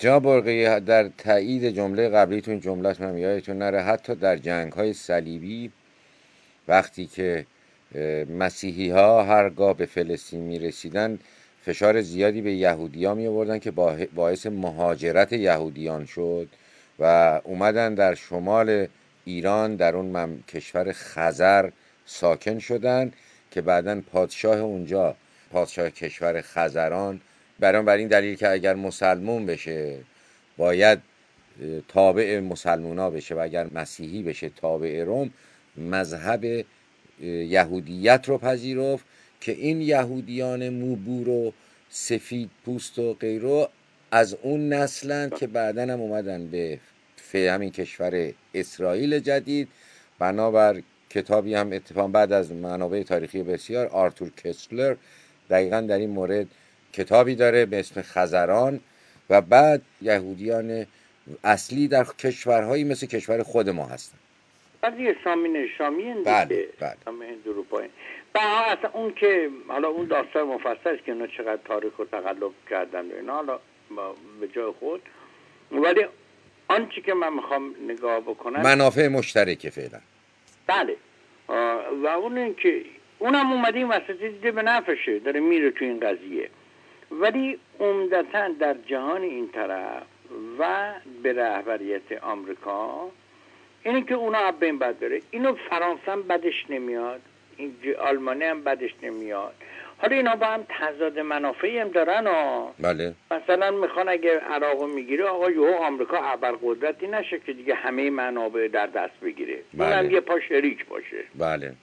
جناب برقی در تایید جمله قبلیتون جمله‌اش من یادتون نره، حتی در جنگ‌های صلیبی وقتی که مسیحی ها هرگاه به فلسطین می رسیدن فشار زیادی به یهودی ها می آوردن که باعث مهاجرت یهودیان شد و اومدن در شمال ایران در اون کشور خزر ساکن شدن که بعداً پادشاه اونجا، پادشاه کشور خزران، بر این دلیل که اگر مسلمون بشه باید تابع مسلمونا بشه و اگر مسیحی بشه تابع روم، مذهب یهودیت رو پذیرفت که این یهودیان موبور و سفید پوست و غیره از اون نسلن که بعداً هم اومدن به همین کشور اسرائیل جدید. بنابر کتابی هم اتفاقا بعد از منابع تاریخی بسیار، آرتور کسلر دقیقاً در این مورد کتابی داره به اسم خزران. و بعد یهودیان اصلی در کشورهایی مثل کشور خود ما هستن. بعضی شامی بله بله. شامی هند اروپایی. اصلا اون که حالا اون داستان مفصل است که اینا چقدر تاریخ و تقلب کردن و اینا حالا به جای خود، ولی آنچه که من میخوام نگاه بکنم منافع مشترکه فعلا. بله. و اون این که اونم اومده این وسط دیده به نفعشه، داره میره تو این قضیه، ولی عمدتاً در جهان این طرف و به رهبریت آمریکا اینه که اونا از بین بد بره. اینو فرانسه هم بدش نمیاد، این آلمانی هم بدش نمیاد. حالا اینا با هم تضاد منافعی هم دارن بله. مثلا میخوان اگه عراقو میگیره آقا یهو آمریکا ابرقدرتی نشه که دیگه همه منابع در دست بگیره. بله. اونم یه پا شریک باشه. بله.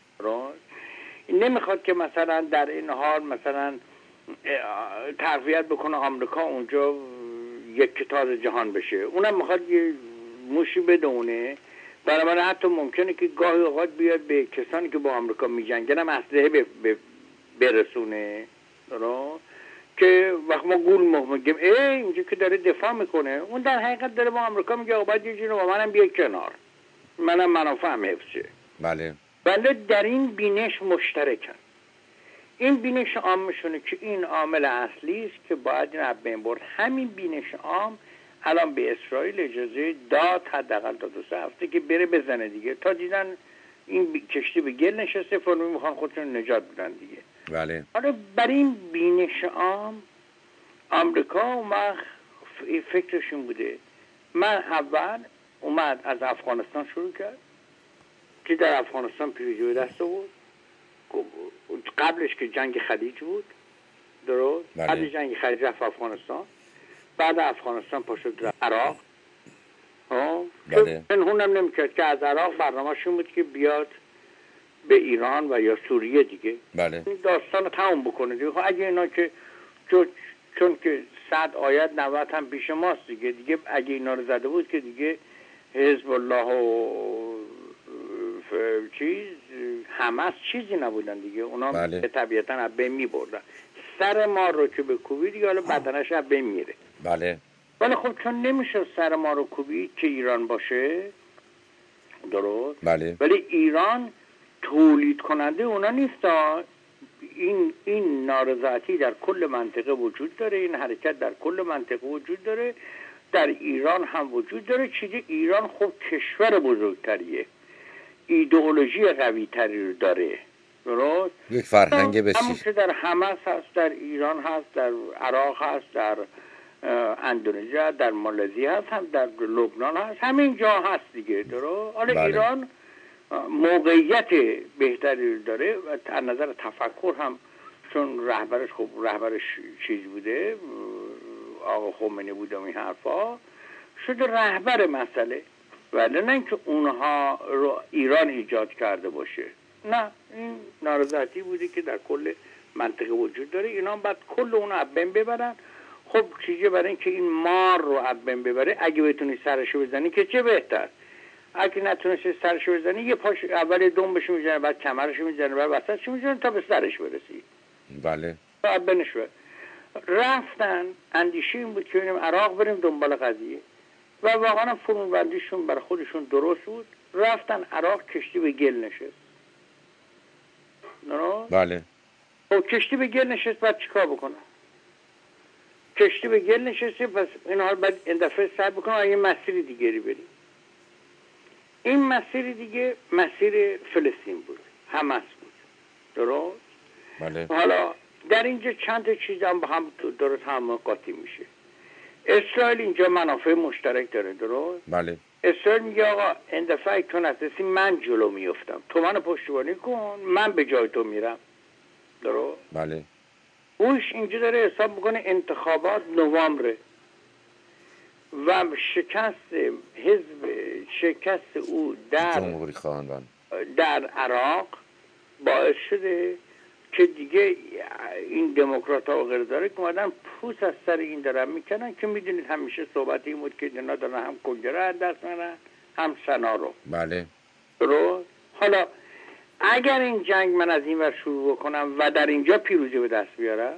نمیخواد که مثلا در این حال مثلا تقویت بکنه آمریکا اونجا یک کتاب جهان بشه، اونم میخواد یه موشی بدونه. بنابراین حتی ممکنه که گاهی اوقات بیاد به کسانی که با آمریکا میجنگن هم اسلحه برسونه، که وقت ما گول میگیم اینجا که داره دفاع میکنه، اون در حقیقت داره با آمریکا میگه آقا باید یه جوری با منم بیای کنار، منم منافعم حفظه. بله. ولی در این بینش مشترکن. این بینش عامشونه که این عامل اصلی است که باید این از بین برد. همین بینش عام الان به اسرائیل اجازه داد حداقل تا 2 هفته که بره بزنه دیگه، تا دیدن این کشتی به گل نشسته، فرمی میخوان خودشون نجات بدن دیگه. بله. حالا برای این بینش عام آمریکا اومد فکرشون بوده. من اول اومد از افغانستان شروع کرد که در افغانستان پیروزی دست بود، قبلش که جنگ خلیج بود، درست؟ بله. بعد جنگ خلیج رفت افغانستان، بعد افغانستان پاشد رفت عراق. بله. پنهونم نمیکرد که از عراق برنامه‌شون بود که بیاد به ایران و یا سوریه دیگه. بله. این داستان رو تموم بکنه دیگه. اگه اینا که چون که 100 آیت 90 هم پیش ماست دیگه اگه اینا رو زده بود که دیگه حزب الله و حماس چیزی نبودن دیگه، اونا بله. طبیعتا از بین می‌بردن. سر ما رو که به کوبی دیگه حالا بدنش از بین میره. بله. ولی خب چون نمیشه سر ما رو کوبی که ایران باشه، درست؟ بله. ولی ایران تولید کننده اونا نیست. این نارضایتی در کل منطقه وجود داره، این حرکت در کل منطقه وجود داره، در ایران هم وجود داره. چیزی ایران خب کشور بزرگتریه، ایدئولوژی قوی تری رو داره، درست؟ یک فرهنگ بسیار همون که در حماس هست، در ایران هست، در عراق هست، در اندونزی، در مالزی هست، هم در لبنان هست، همین جا هست دیگه، درست؟ حالا بله. ایران موقعیت بهتری داره و از نظر تفکر هم، چون رهبرش خب رهبرش چیز بوده، آقا خمینی بوده و این حرفا، شده رهبر مسئله. ولی نه اینکه اونها رو ایران ایجاد کرده باشه، نه، این نارضایتی بوده که در کل منطقه وجود داره. اینا بعد کل اون از بین ببرن. خب چیزی برای اینکه این مار رو از بین ببره، اگه بتونی سرشو بزنی که چه بهتر، اگه نتونستی سرشو بزنی یه پاش اول دنبشو میزنه، بعد کمرشو میزنه، بعد وسطشو میزنه تا به سرش برسی. بله. بعد بنشوه رفتن. اندیشه این بود که بریم عراق، بریم دنبال قضیه، و واقعا فرمانبندیشون برای خودشون درست بود. رفتن عراق، کشتی به گل نشست. بله. خب کشتی به گل نشست، بعد چیکار بکنن؟ کشتی به گل نشسته، پس این حال باید این دفعه سعی بکنم یه مسیر دیگری بریم. این مسیر دیگه مسیر فلسطین بود، حماس بود، درست؟ بله. حالا در اینجا چند تا چیز هم با هم درست هم قاطی میشه. اسرائیل اینجا منافع مشترک داره، درست؟ بله. اسرائیل میگه آقا این دفعه تو نترسی من جلو میفتم، تو منو پشتیبانی کن، من به جای تو میرم، درست؟ بله. اوش اینجا داره حساب میکنه انتخابات نوامبر و شکست او جمهوری خواهان در عراق باعث شده که دیگه این دموکرات ها و غیر داره که اومدن پوست از سر این دارن میکنن که میدونید همیشه صحبت این بود که اینا دارن هم کنگره از دست میرن هم سنا رو. بله. حالا اگر این جنگ من از این ور شروع بکنم و در اینجا پیروزی به دست بیارم،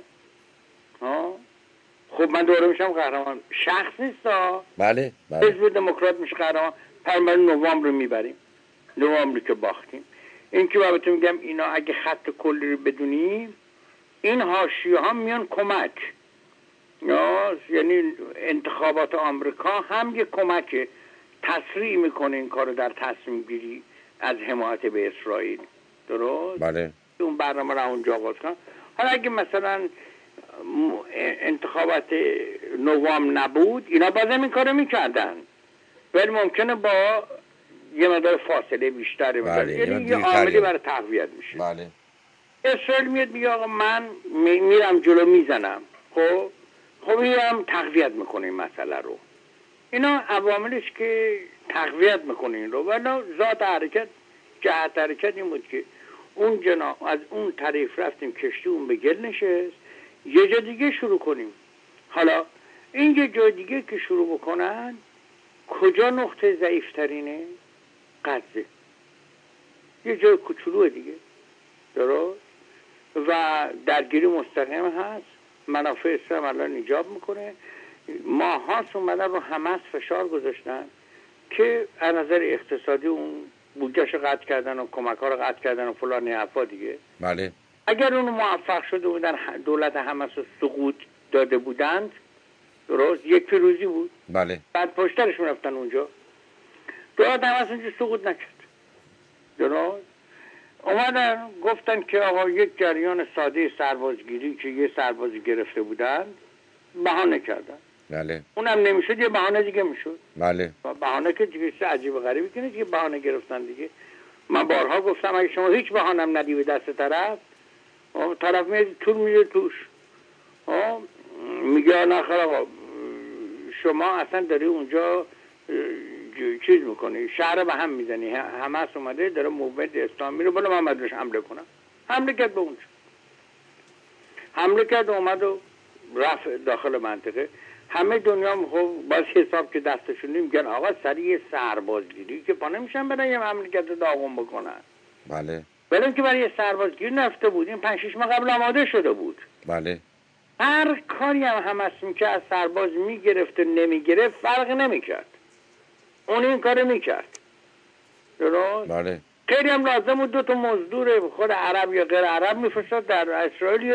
خب من دوره میشم قهرمان. شخص نیست ها. بله. حزب دموکرات میشه قهرمان. پر نوامبر میبریم، نوامبر که باختیم. این که البته میگم اینا اگه خط کلی رو بدونیم، این حاشیه ها میان کمک، یعنی انتخابات آمریکا هم یه کمک تسریع میکنه این کارو در تصمیم گیری از حمایت به اسرائیل، درست؟ بله. اون برنامه رو اونجا آغاز کن. حالا اگه مثلا انتخابات نوامبر نبود، اینا بازم این کارو میکردن، ولی ممکنه با یه مقدار فاصله بیشتر، بله. یعنی یه عاملی برای تقویت میشه. بله. اسرائیل میاد میگه آقا من میرم جلو میزنم، خب میرم تقویت میکنه این مسئله رو. اینا عواملش که تقویت میکنه این رو، ولی ذات حرکت، جهت حرکت این بود که اون جناح از اون طریق رفتیم، کشتی اون به گل نشست، یه جا دیگه شروع کنیم. حالا این یه جا دیگه که شروع بکنن، کجا نقطه ضعیفترینه؟ غزه، یه جای کوچولو دیگه، درست؟ و درگیری مستقیم هست، منافع اسرائیل الان ایجاب میکنه. ماهاست اومدن رو حماس فشار گذاشتن که از نظر اقتصادی اون بودجه‌شو قطع کردن و کمک‌ها رو قطع کردن و فلان حرفا دیگه. بله. اگر اون موفق شده بودن دولت حماس رو سقوط داده بودند، درست، یک پیروزی بود. بله. بعد پشترشون رفتن اونجا، دولت حماس اونجا سقوط نکرد، درست. اومدن گفتن که آقا یک جریان ساده سربازگیری که یه سربازی گرفته بودن بهانه کردن. بله. اونم نمیشد، یه بهانه دیگه میشد. بله. بهانه که دیگه چه عجیب و غریبی که نیست که بهانه گرفتن دیگه. من بارها گفتم اگه شما هیچ بهانه‌ام ندی به دست طرف میاد طول میده توش، میگه نخیر آقا شما اصلا داری اونجا چیز میکنی، شهر به هم میزنی. حماس اومده داره موومنت اسلامی رو، بالا من بهش حمله کنم. حمله کرد به اونجا، حمله کرد اومد و رفت داخل منطقه. همه دنیا خب باز حساب که دستشون میگن آقا سریع سربازگیری که پا نمیشن برای یه مملکت رو داغون بکنن. بله. ولی که برای سربازگیری نفته بود، این 5-6 ماه قبل آماده شده بود. بله. هر کاری هم حماس میکرد از سرباز میگرفت و نمیگرفت فرق نمیکرد، اون این کار میکرد، درست؟ بله. خیلی هم لازم بود 2 تا مزدور خود عرب یا غیر عرب میفرستاد در اسرائیل،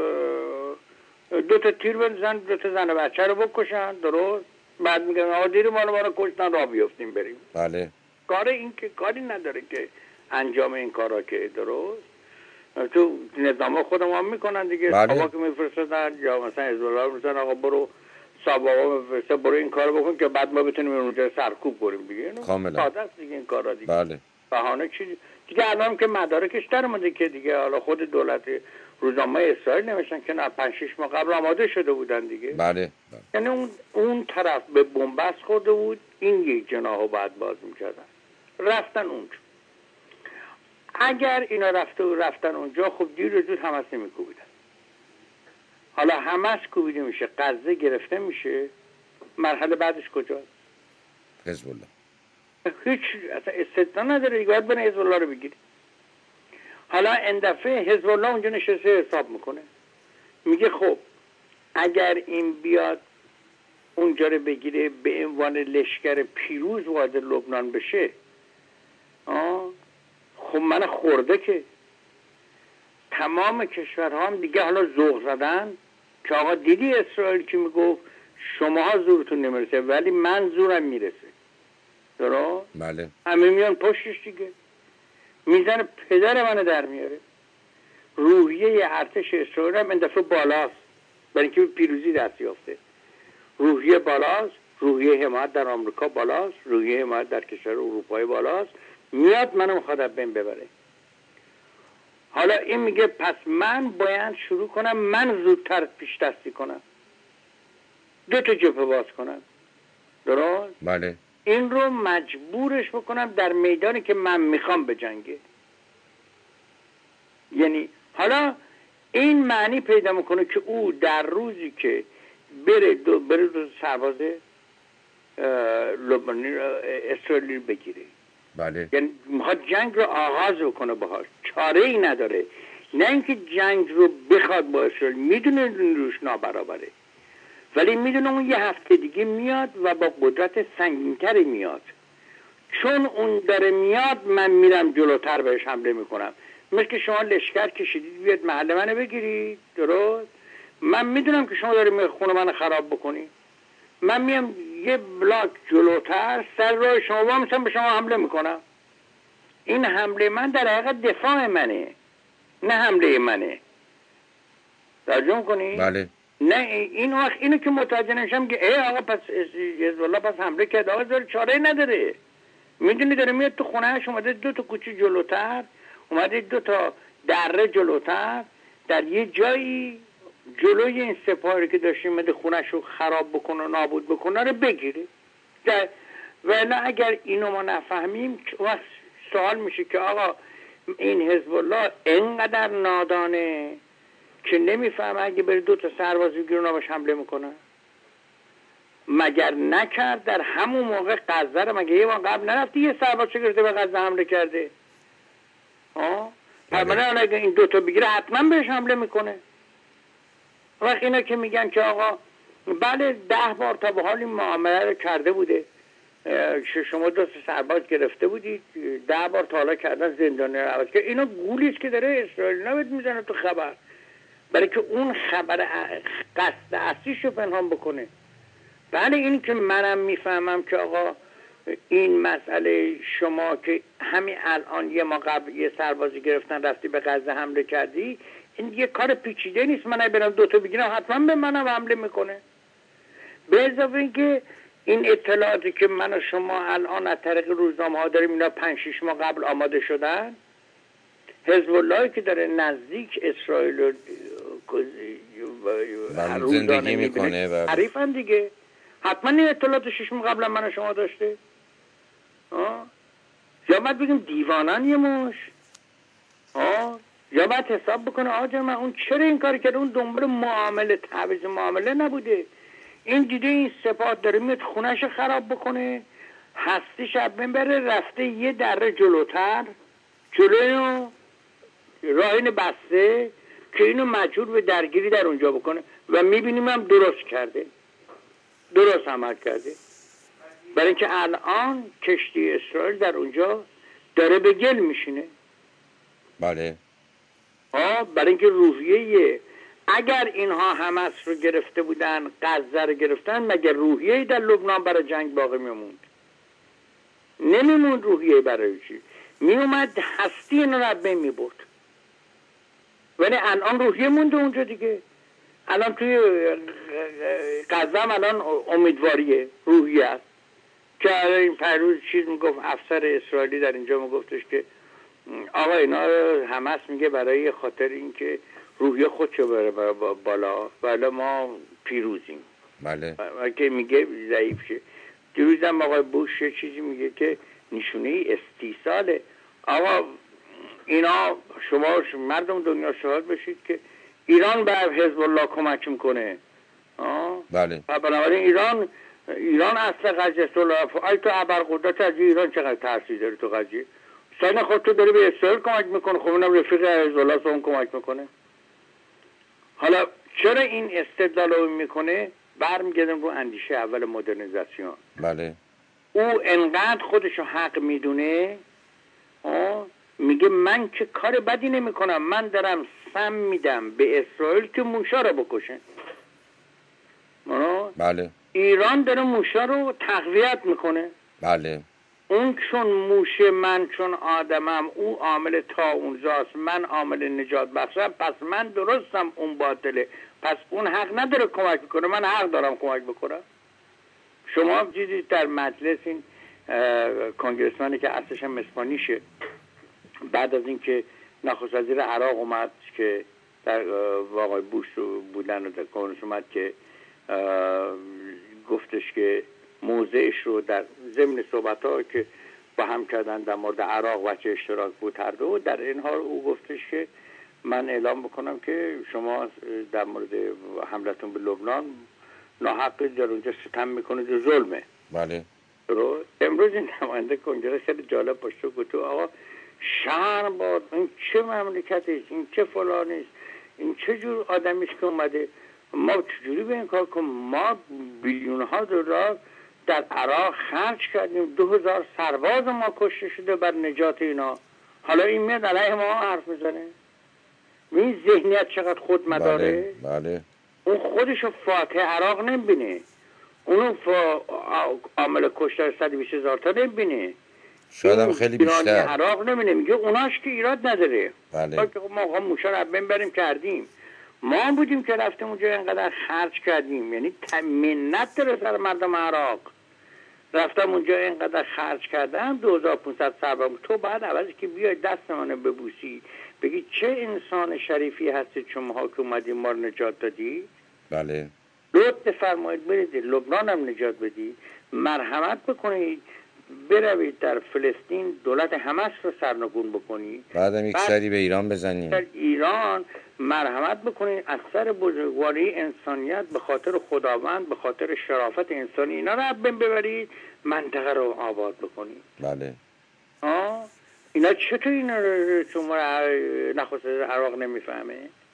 2 تا تیر بزنن، 2 تا زن و بچه رو بکشن، درست؟ بعد میگن آقا دیر ما رو کشتن، راه بیفتیم بریم. بله. کار این که کاری نداره که انجام این کارا که، درست؟ تو نظام خودم هم میکنن دیگه. بله. آقا که میفرستن یا مثلا حزب الله میفرستن آقا برو سابقا میفرسته برو این کارو بکن که بعد ما بتونیم اونجا سرکوب بریم دیگه. کاملا ساده است دیگه این کارا دیگه. بله. بهانه چیزی دیگه الان که مدارکش در اومده که دیگه حالا خود دولت روزنامه اسرائیل نوشتن که نه 5-6 ماه قبل آماده شده بودن دیگه. بله. یعنی اون طرف به بنبست خورده بود، این یک جناحو بعد باز میکردن، رفتن اونجا. اگر اینا رفتن اونجا خب دیر و زود حماس نمیکوبیدن. حالا حماس کوبیده میشه، غزه گرفته میشه، مرحله بعدش کجاست؟ حزب الله. هیچ اصلا استثنا نداره دیگه، باید بره حزب الله رو بگیری. حالا این دفعه حزب الله اونجا نشسته حساب میکنه، میگه خب اگر این بیاد اونجا رو بگیره به عنوان لشکر پیروز وارد لبنان بشه، خب من خورده که تمام کشورها هم دیگه حالا ذوق زدن که آقا دیدی اسرائیل که میگفت شماها زورتون نمیرسه ولی من زورم میرسه. درست؟ بله. همه میان پشتش دیگه، میزنه پدر منو در میاره. روحیه ارتش اسرائیل هم این دفعه بالاست برای اینکه پیروزی دست یافته. روحیه بالاست، روحیه حمایت در آمریکا بالاست، روحیه حمایت در کشور اروپایی بالاست. میاد منو میخواد از بین ببره. حالا این میگه پس من باید شروع کنم، من زودتر پیش دستی کنم، 2 تا جبهه باز کنم. درست؟ بله. این رو مجبورش بکنم در میدانی که من میخوام بجنگه. یعنی حالا این معنی پیدا میکنه که او در روزی که بره دو سرباز لبنانی اسرائیلی بگیره، بله. یعنی میخواد جنگ رو آغاز بکنه باهاش، چاره ای نداره. نه اینکه جنگ رو بخواد با اسرائیل، میدونه روش نابرابره، ولی میدونه اون یه هفته دیگه میاد و با قدرت سنگین‌تری میاد. چون اون داره میاد من میرم جلوتر بهش حمله میکنم. مثل که شما لشکر کشیدید بیاد محل منو بگیرید، درست؟ من میدونم که شما داری خونه منو خراب بکنی، من میام یه بلاک جلوتر سر راه شما با میشم به شما حمله میکنم. این حمله من در حقیقت دفاع منه، نه حمله منه. ترجمه کنی؟ بله. نه این وقت اینو که متوجه نشم که ای آقا پس حزب الله پس حمله کرد، آقا داره چاره نداره. میدونی داره میاد تو خونهش، اومده 2 تا کوچه جلوتر، اومده 2 تا دره جلوتر، در یه جایی جلوی این سپاهی که داشت اومده خونهش رو خراب بکنه و نابود بکنه رو بگیره. ولی اگر اینو ما نفهمیم وقت سوال میشه که آقا این حزب الله اینقدر نادانه که نمیفهمه اگه بره 2 تا سرباز بگیره اونا باش حمله میکنه. مگر نکرد در همون موقع غزه رو مگه یه وقت قبل نرفتی یه سرباز گرفته به غزه حمله کرده؟ پرمانه اگه این 2 تا بگیره حتما بهش حمله میکنه. وقت اینا که میگن که آقا بله 10 بار تا به حال این معامله رو کرده بوده، شما 2 تا سرباز گرفته بودید، 10 بار تا حالا کردن زندانی رو عوض کرد. اینا گولیست که داره اسرائیل نبید میزنه تو خبر، برای که اون خبر قصد اصلیش رو پنهان بکنه. بله این که منم میفهمم که آقا این مسئله شما که همین الان یه ما قبل یه سربازی گرفتن رفتی به غزه حمله کردی، این یه کار پیچیده نیست. من برم 2 تا بگیرم حتما به منم حمله میکنه. به اضافه اینکه این اطلاعاتی که من و شما الان از طریق روزنامه ها داریم اینا 5-6 ماه قبل آماده شدن. حزب الله که داره نزدیک اسرائیل زندگی میکنه حریفن دیگه، حتما این اطلاعات 6 ماه قبل من و شما داشته. یا باید بگیم دیوانن یه مش، یا باید حساب بکنه آجا من اون چرا این کار کرده، اون دنبال معامله تعویض معامله نبوده. این دیده این سپاه داره میاد خونهش خراب بکنه، هستی شب بره رفته یه دره جلوتر جلوی راه این بسته که اینو مجبور به درگیری در اونجا بکنه و میبینیم هم درست کرده، درست عمل کرده. برای اینکه الان کشتی اسرائیل در اونجا داره به گل میشینه. بله. برای اینکه روحیه اگر اینها حماس رو گرفته بودن، غزه رو گرفتن، مگر روحیه در لبنان برای جنگ باقی میموند؟ نمیموند روحیه برای چی؟ میومد هستی اینا رو بین میبرد. ولی الان روحیه مونده اونجا دیگه. الان توی غزه هم الان امیدواریه، روحیه است که این پیروز چیز میگفت، افسر اسرائیلی در اینجا میگفتش که آقا اینا حماس میگه برای خاطر اینکه روحیه خودشو بره بالا ولی ما پیروزیم. بله. که میگه ضعیف شه. دیروزم آقای بوش چیزی میگه که نشونه استیصاله. آقا اینا شما مردم دنیا شاهد بشید که ایران به حزب الله کمک میکنه. بله. بنابراین ایران اصلا قضیه است. ای تو ابرقدرت از ایران چقدر تاثیر داره تو قضیه؟ سین خود تو داری به اسرائیل کمک میکنه، خب اونم رفیق حزب الله اون کمک میکنه. حالا چرا این استدلال رو میکنه؟ برمیگردم رو اندیشه اول مدرنیزاسیون. بله. او انقدر خودشو حق میدونه، میگه من که کار بدی نمی کنم، من دارم سم میدم به اسرائیل که موشا رو بکشن. بله ایران داره موشا رو تقویت میکنه. بله اون چون موشه، من چون آدمم، او عامل طاعونزاست، من عامل نجات بخشم، پس من درستم، اون باطله، پس اون حق نداره کمک بکنه، من حق دارم کمک بکنم. شما دیدید در مجلس این کنگرسمنی که اصلش هم اسپانیشه، بعد از اینکه نخست وزیر عراق اومد که در واقع بوش بودن و در کنگرس اومد که گفتش که موضعش رو در ضمن صحبت‌ها که با هم کردن در مورد عراق و چه اشتراک بود هر دو، در این حال او گفتش که من اعلام بکنم که شما در مورد حملتون به لبنان ناحق در اونجا ستم میکنید و ظلمه. بله امروز این نماینده کنگره خیلی جالب پاشت و گفت آقا شرم باد، این چه مملکتیست، این چه فلانیست، این چه جور آدمیست که اومده، ما چجوری به این کار کنیم؟ ما بیلیون ها دلار در عراق خرج کردیم، 2000 سرباز ما کشته شده بر نجات اینا، حالا این میاد علیه ما حرف میزنه. این ذهنیت چقدر خود مداره. بله اون خودشو فاتح عراق نمیبینه، اونو عامل کشتار 120,000 تا نمیبینه، شاید هم خیلی بیشتر عراق نمیبینه، میگه اوناش که ایراد نداره. بله ما موشا رو ببریم کردیم، ما بودیم که رفتیم اونجا اینقدر خرج کردیم، یعنی منت داره سر مردم عراق، رفتم اونجا اینقدر خرج کردم 2500 سرباز، تو بعد عوضی که بیای دست منو ببوسی بگی چه انسان شریفی هستی شماها که اومدی ما رو نجات دادی، بله لطف فرمایید برید لبنان هم نجات بدید، مرحمت بکنید بروید در فلسطین دولت حماس رو سرنگون بکنید، بعدم یک سری به ایران بزنیم، در ایران مرحمت بکنید، از سر بزرگواری انسانیت به خاطر خداوند، به خاطر شرافت انسانی اینا رو بین ببرید، منطقه رو آباد بکنید. بله اینا چطور اینا رو شما نخست عراق نمیفهمه؟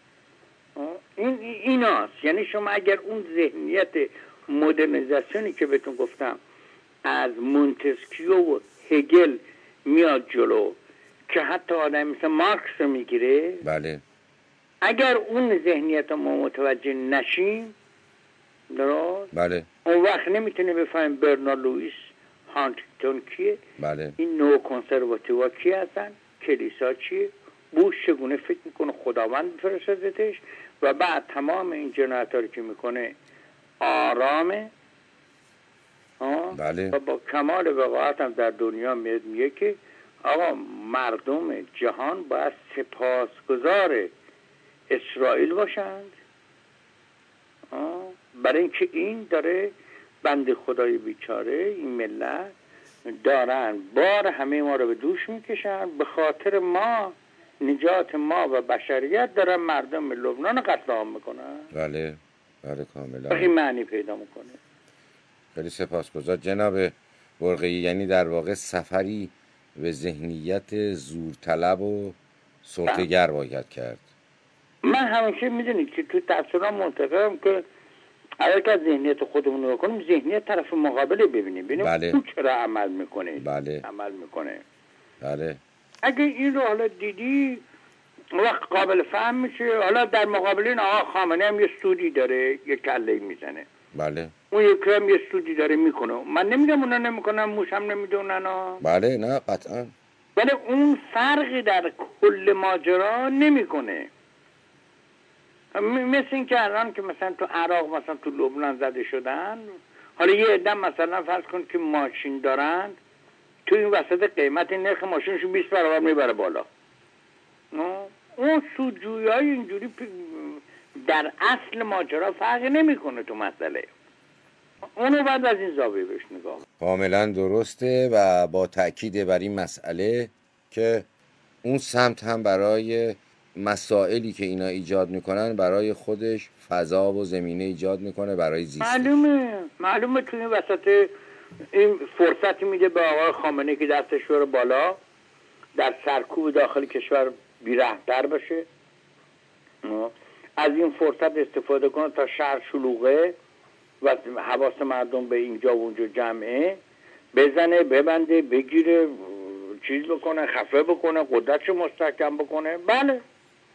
این ایناست. یعنی شما اگر اون ذهنیت مدرنیزاسیونی که بهتون گفتم از مونتسکیو و هگل میاد جلو که حتی آدم مثل مارکس رو میگیره، بله اگر اون ذهنیت ما متوجه نشیم درست، بله اون وقت نمیتونه بفهمیم برنارد لوئیس هانتینگتون کیه، بله این نو کنسرواتیوا کی هستن، کلیسا چیه، بوش چگونه فکر میکنه خداوند بفرستدش، و بعد تمام این جنایت‌ها رو که میکنه آرامه بله و با کمال وقاحت هم در دنیا میگه که آقا مردم جهان باید سپاسگزار اسرائیل باشند، برای اینکه این داره بنده خدای بیچاره این ملت دارن بار همه ما رو به دوش میکشن، به خاطر ما نجات ما و بشریت دارن مردم لبنان قتل عام میکنن. بله بله کاملا این معنی پیدا میکنه. خیلی سپاسگزار جناب برقی. یعنی در واقع سفری به ذهنیت زورطلب و سلطه‌گر باید کرد. من همیشه میدونید که تو تفسیرام منتقدم که اگر که ذهنیت خودمون رو کنیم ذهنیت طرف مقابل ببینیم بله. تو چرا عمل میکنه. بله. عمل میکنه. بله. اگه این رو حالا دیدی وقت قابل فهم میشه. حالا در مقابل این آقا خامنه هم یه سودی داره، یه کله میزنه. بله. اون یکی هم یه سودی داره میکنه. من نمیگم اونا نمیکنن، موش هم نمیدونن. بله نه قطعا. ولی اون فرقی در کل ماجرا نمیکنه. مثل این که الان که مثلا تو عراق مثلا تو لبنان زده شدن، حالا یه عده مثلا فرض کن که ماشین دارن، تو این وسط قیمت نرخ ماشینشون 20 برابر میبره بالا. اون سودجویی اینجوری در اصل ماجرا فرقی نمیکنه تو مسئله. اونو بعد از این زاویه بهش نگاه. کاملا درسته و با تأکید بر این مسئله که اون سمت هم برای مسائلی که اینا ایجاد میکنن برای خودش فضا و زمینه ایجاد میکنه برای زیستش. معلومه تو این وسط این فرصتی میده به آقای خامنه‌ای که دستش بره بالا، در سرکوب داخل کشور بی‌رحم‌تر بشه، از این فرصت استفاده کنه تا شهر شلوغه و حواس مردم به اینجا و اونجا جمعه، بزنه ببنده بگیره چیز بکنه، خفه بکنه، قدرتشو مستحکم بکنه. بله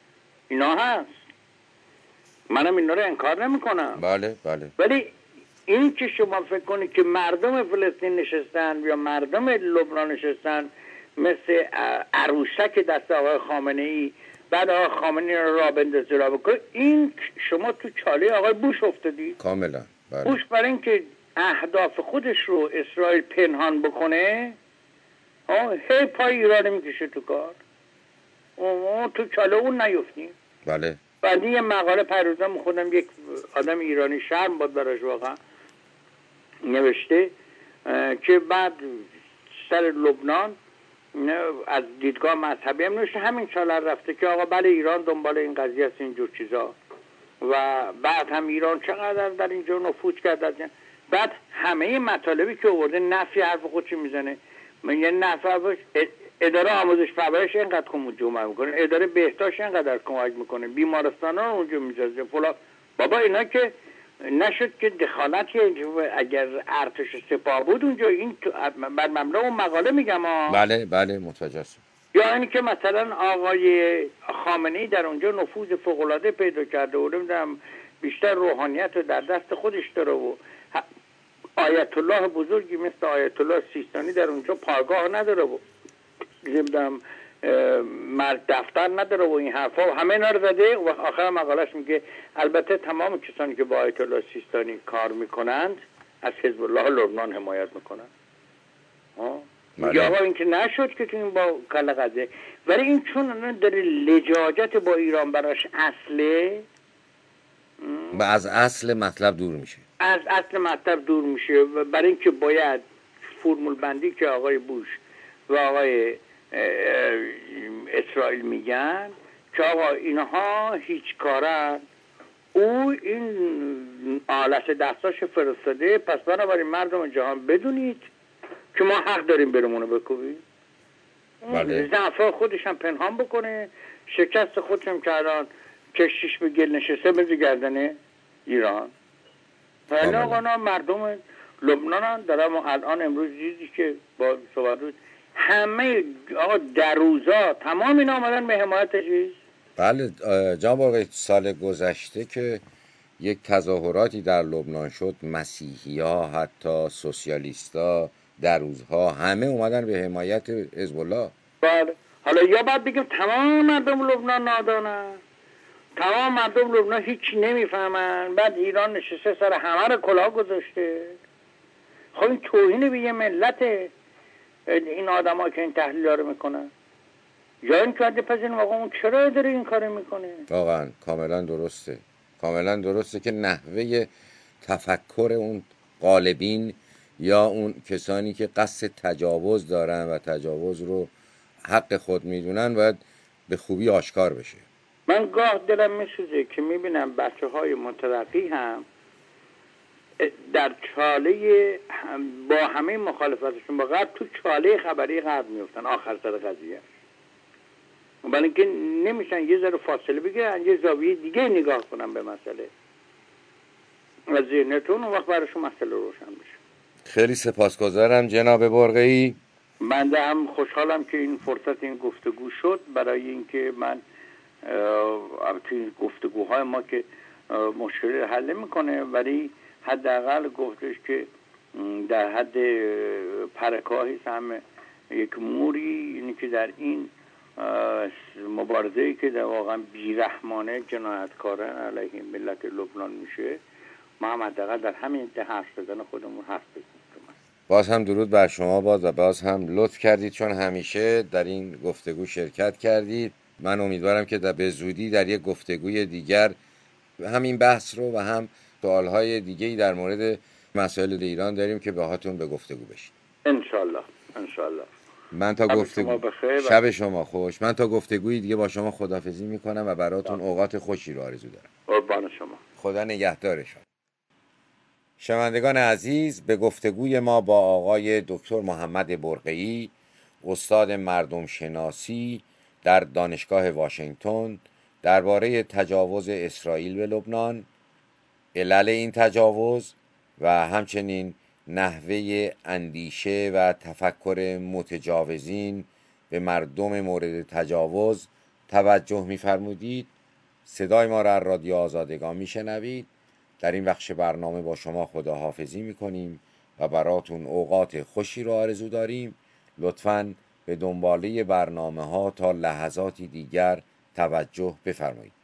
اینا هست، منم اینا رو انکار نمی کنم. بله بله. ولی این که شما فکر کنید که مردم فلسطین نشستن یا مردم لبنان نشستن مثل عروسک دست آقای خامنه ای، بعد آقای خامنه ای را بندازه را بکنه، این شما تو چاله آقای بوش افتادید. کاملا. بله. بوش برای اینکه اهداف خودش رو اسرائیل پنهان بکنه هی پای ایران میکشه تو کار، تو چاله اون نیفتیم. بله. بعد یه مقاله پروزم میخوندم، یک آدم ایرانی، شرم بود براش واقعا، نوشته که بعد سر لبنان از دیدگاه مذهبی هم نوشته همین چاله رفته که آقا بله ایران دنبال این قضیه است، اینجور چیزا، و بعد هم ایران چقدر در اینجا نفوذ کرده. بعد همه مطالبی که آورده نفی حرف خودش میزنه. یه نفر اداره آموزش پرورش اینقدر کمک میکنه، اداره بهداشت اینقدر کمک میکنه، بیمارستان ها اونجا میذاره فلان. بابا اینا که نشد که دخالتی، اگر ارتش سپاه بود اونجا، این بر مبنای اون مقاله میگم بله بله متوجه هستم. یا اینی که مثلا آقای خامنه‌ای در اونجا نفوذ فوق‌العاده پیدا کرده و نمیدونم بیشتر روحانیت رو در دست خودش داره و آیت الله بزرگی مثل آیت الله سیستانی در اونجا پایگاه نداره و نمیدونم مرد دفتر نداره و این حرفا و همه اینا رو زده و آخر مقالش میگه البته تمام کسانی که با آیت الله سیستانی کار میکنند از حزب الله لبنان حمایت میکنند. یا آقا این که نشد که تو این با کل قضیه، ولی این چون داره لجاجت با ایران براش اصله و از اصل مطلب دور میشه، از اصل مطلب دور میشه، و برای اینکه باید فرمول بندی که آقای بوش و آقای اسرائیل میگن که آقا اینها هیچ کارن، او این آلت دستاش فرستاده، پس بنابراین مردم جهان بدونید که ما حق داریم برمونو بکوبیم. بله. ضعف خودش هم پنهان بکنه، شکست خودش هم که الان کشتیش به گل نشسته بزی گردنه ایران. ولی آقا مردم لبنان هم دارم الان امروز دیدی که با صحبت بود همه آقا در روزا تمام اینا آمدن به حمایت چیز. بله جناب آقای سال گذشته که یک تظاهراتی در لبنان شد، مسیحی ها حتی سوسیالیستا دروزها همه اومدن به حمایت حزب الله. بله. حالا یا باید بگیم تمام مردم لبنان نادانن، تمام مردم لبنان هیچی نمیفهمن، بعد ایران نشسته سر همه رو کلاه گذاشته. خب این توهین به یه ملت این آدم ها که این تحلیل رو میکنن. یا این که پس این واقعا اون چرا داره این کار میکنه؟ واقعا کاملا درسته، کاملا درسته که نحوه تفکر اون غالبین یا اون کسانی که قصد تجاوز دارن و تجاوز رو حق خود میدونن باید به خوبی آشکار بشه. من گاه دلم میسوزه که میبینم بچه های مترقی هم در چاله با همه مخالفتشون با غرب تو چاله خبری غرب میفتن آخر سر قضیه، برای اینکه نمیشن یه ذره فاصله بگیرن، یه زاویه دیگه نگاه کنن به مسئله و ذهنتون اون وقت براشون مسئله روشن بشه. خیلی سپاسگزارم جناب برقعی. من هم خوشحالم که این فرصت این گفتگو شد، برای اینکه من توی گفتگوهای ما که مشکلی رو حل میکنه، ولی حداقل گفتش که در حد پرکاهی هم یک موری، یعنی که در این مبارزه‌ای که در واقعا بیرحمانه جنایتکاران علیه ملت لبنان میشه، ما هم حداقل در همین حرف زدن خودمون حرف بزنیم. باز هم درود بر شما و باز هم لطف کردید چون همیشه در این گفتگو شرکت کردید. من امیدوارم که به زودی در یک گفتگوی دیگر همین بحث رو و هم سوالهای دیگه‌ای در مورد مسائل ایران داریم که باهاتون به گفتگو بشیم. انشالله انشالله. من تا گفتگو شب شما خوش. من تا گفتگوی دیگه با شما خداحافظی میکنم و براتون اوقات خوشی رو آرزو دارم. قربان شما. خدا نگهدارشون. شنوندگان عزیز، به گفتگوی ما با آقای دکتر محمد برقعی، استاد مردم شناسی در دانشگاه واشنگتن، درباره تجاوز اسرائیل به لبنان، علل این تجاوز و همچنین نحوه اندیشه و تفکر متجاوزین به مردم مورد تجاوز توجه می‌فرمودید. صدای ما را رادیو آزادگان میشنوید. در این بخش برنامه با شما خداحافظی میکنیم و براتون اوقات خوشی رو آرزو داریم. لطفاً به دنباله برنامه ها تا لحظاتی دیگر توجه بفرمایید.